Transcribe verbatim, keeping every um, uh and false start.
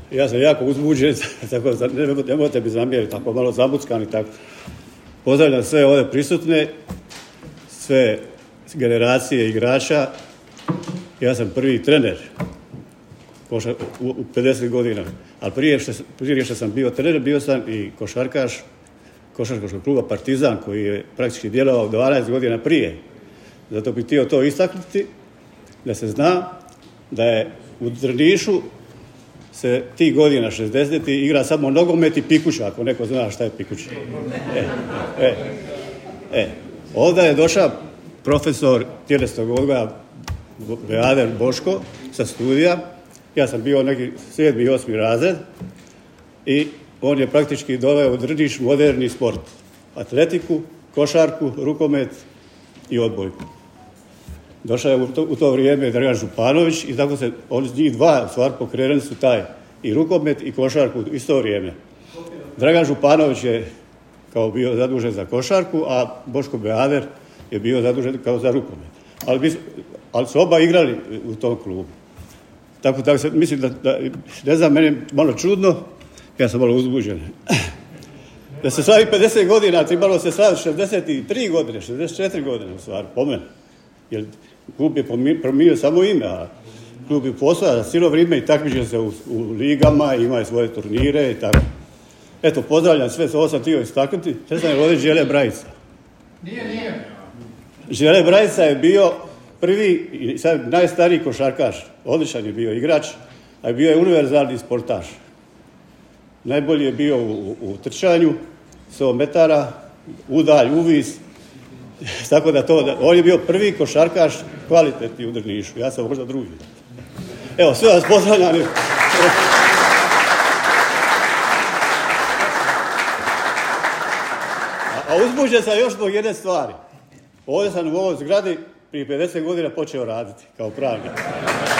Ja sam jako uzbuđen, tako da nemojte mi zamjeriti, tako malo zabuckani, tako. Pozdravljam sve ovdje prisutne, sve generacije igrača. Ja sam prvi trener u pedeset godina, ali prije što, prije što sam bio trener, bio sam i košarkaš košarkaškog kluba Partizan, koji je praktički djelovao dvanaest godina prije. Zato bih htio to istaknuti, da se zna da je u Drnišu se tih godina šezdesetih igra samo nogomet i pikuća, ako neko zna šta je pikuća. E, e, e. Ovdje je došao profesor tjelesnog odgoja Beader Boško sa studija. Ja sam bio neki sedmi i osmi razred i on je praktički doveo u Drniš moderni sport. Atletiku, košarku, rukomet i odbojku. Došao je u to, u to vrijeme Dragan Županović i tako se, oni njih dva u stvari pokrenuli su taj i rukomet i košarku u isto vrijeme. Dragan Županović je kao bio zadužen za košarku, a Boško Beader je bio zadužen kao za rukomet. Ali, ali su oba igrali u tom klubu. Tako, tako se, mislim da, da, ne znam, meni je malo čudno, ja sam malo uzbuđen. Da se slavi pedeset godina, trebalo se slavi šezdeset tri godine, šezdeset četiri godine u stvari, po meni. Jer klub je promijenio samo ime, a klub je postojao cijelo vrijeme i takmiče se u, u ligama, ima svoje turnire i tako. Eto, pozdravljam sve, ovo sam htio istaknuti. Sve sam je ovdje Žele Brajica. Nije, nije. Žele Brajica je bio prvi i sad najstariji košarkaš. Odličan je bio igrač, a bio je univerzalni sportaš. Najbolji je bio u, u, u trčanju, sto metara, udalj, uvis. Tako da to, da, on je bio prvi košarkaš kvalitetni u Drnišu. Ja sam možda drugi. Evo, sve vas pozdravljam. A, a uzbuđen sam još zbog jedne stvari. Ovdje sam u ovoj zgradi prije pedeset godina počeo raditi kao pravnik.